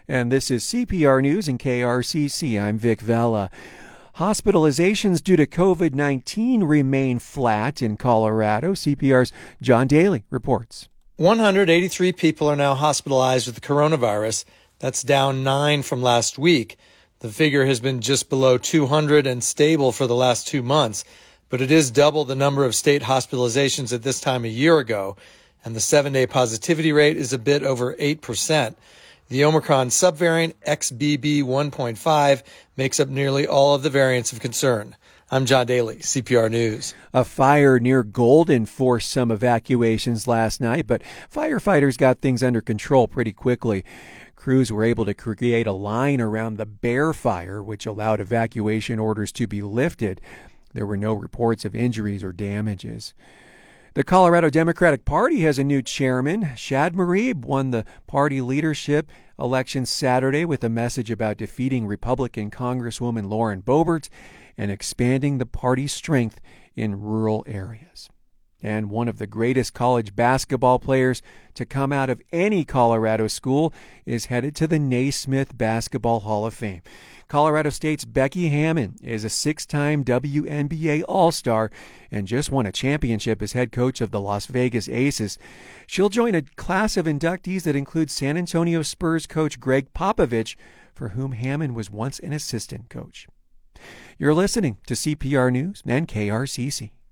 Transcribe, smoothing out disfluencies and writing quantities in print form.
And this is CPR News and KRCC. I'm Vic Vela. Hospitalizations due to COVID-19 remain flat in Colorado. CPR's John Daly reports. 183 people are now hospitalized with the coronavirus. That's down 9 from last week. The figure has been just below 200 and stable for the last 2 months, but it is double the number of state hospitalizations at this time a year ago, and the 7-day positivity rate is a bit over 8%. The Omicron subvariant XBB.1.5 makes up nearly all of the variants of concern. I'm John Daly, CPR News. A fire near Golden forced some evacuations last night, but firefighters got things under control pretty quickly. Crews were able to create a line around the Bear Fire, which allowed evacuation orders to be lifted. There were no reports of injuries or damages. The Colorado Democratic Party has a new chairman. Shad Marib won the party leadership election Saturday with a message about defeating Republican Congresswoman Lauren Boebert and expanding the party's strength in rural areas. And one of the greatest college basketball players to come out of any Colorado school is headed to the Naismith Basketball Hall of Fame. Colorado State's Becky Hammon is a 6-time WNBA All-Star and just won a championship as head coach of the Las Vegas Aces. She'll join a class of inductees that includes San Antonio Spurs coach Greg Popovich, for whom Hammon was once an assistant coach. You're listening to CPR News and KRCC.